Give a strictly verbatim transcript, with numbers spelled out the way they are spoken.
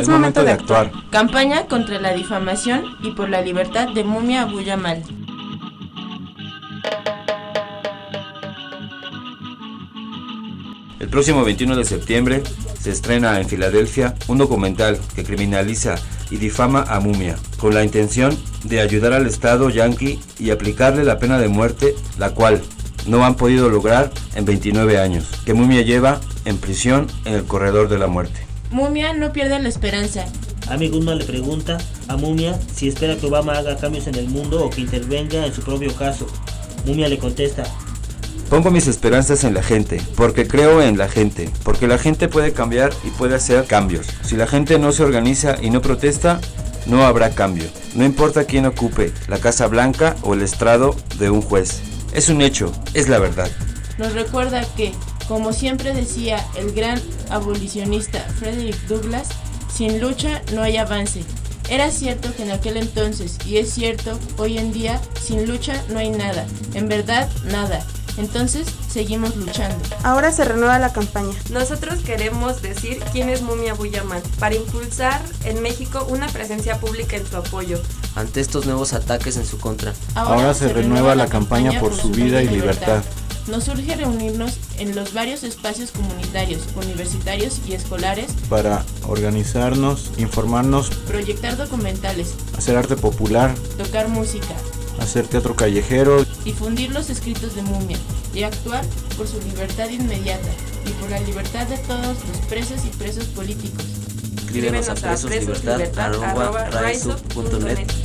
Es momento de actuar. Campaña contra la difamación y por la libertad de Mumia Abu Jamal. El próximo veintiuno de septiembre se estrena en Filadelfia un documental que criminaliza y difama a Mumia, con la intención de ayudar al Estado yanqui y aplicarle la pena de muerte, la cual no han podido lograr en veintinueve años, que Mumia lleva en prisión en el corredor de la muerte. Mumia no pierde la esperanza. Amy Goodman le pregunta a Mumia si espera que Obama haga cambios en el mundo o que intervenga en su propio caso. Mumia le contesta: pongo mis esperanzas en la gente, porque creo en la gente, porque la gente puede cambiar y puede hacer cambios. Si la gente no se organiza y no protesta, no habrá cambio. No importa quién ocupe la Casa Blanca o el estrado de un juez. Es un hecho, es la verdad. Nos recuerda que, como siempre decía el gran abolicionista Frederick Douglass, sin lucha no hay avance. Era cierto que en aquel entonces, y es cierto hoy en día, sin lucha no hay nada, en verdad nada. Entonces, seguimos luchando. Ahora se renueva la campaña. Nosotros queremos decir quién es Mumia Abu Jamal, para impulsar en México una presencia pública en su apoyo ante estos nuevos ataques en su contra. Ahora, Ahora se, se renueva la campaña por su vida y libertad. Nos urge reunirnos en los varios espacios comunitarios, universitarios y escolares para organizarnos, informarnos, proyectar documentales, hacer arte popular, tocar música, hacer teatro callejero, difundir los escritos de Mumia y actuar por su libertad inmediata y por la libertad de todos los presos y presos políticos. Escríbenos a presoslibertad arroba raizo punto net.